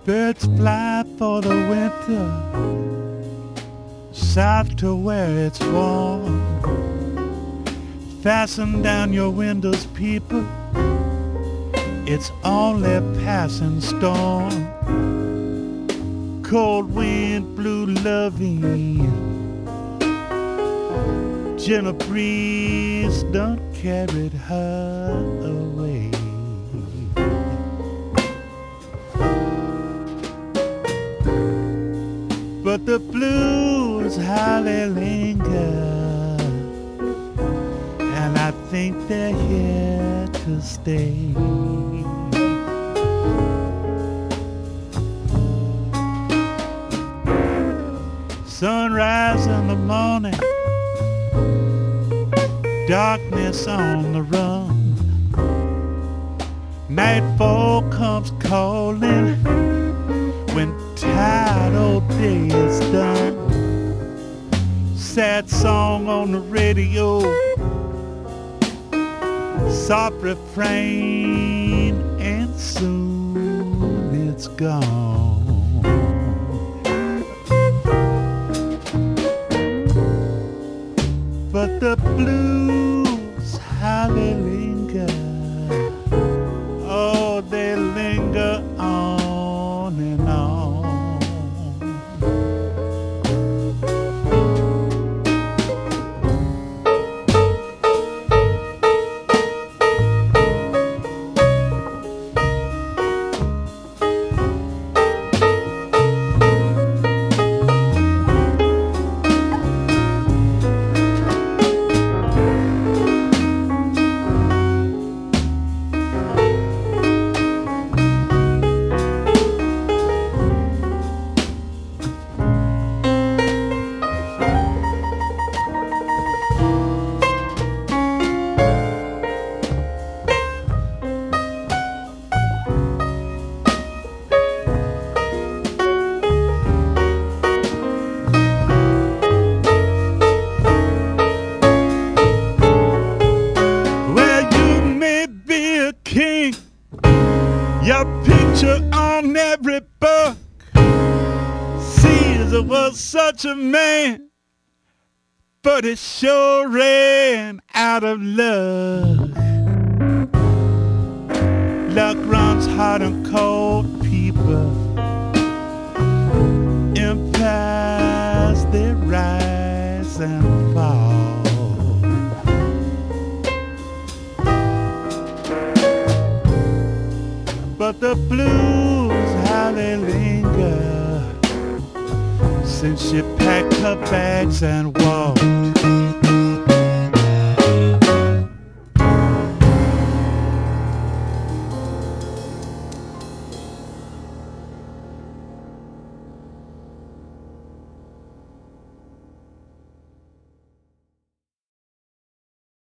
Birds fly for the winter, south to where it's warm. Fasten down your windows, people, it's only a passing storm. Cold wind blew loving, gentle breeze done carried her away. But the blues, how they linger, and I think they're here to stay. Sunrise in the morning, darkness on the run. Nightfall comes calling when tired old day is done. Sad song on the radio, soft refrain, and soon it's gone. But the blues, how they linger, oh, they linger on and on. Your picture on every book. Caesar was such a man, but he sure ran out of luck. Luck runs hot and cold, people. Empires, they rise and fall. But the blues, how they linger, since she packed her bags and walked.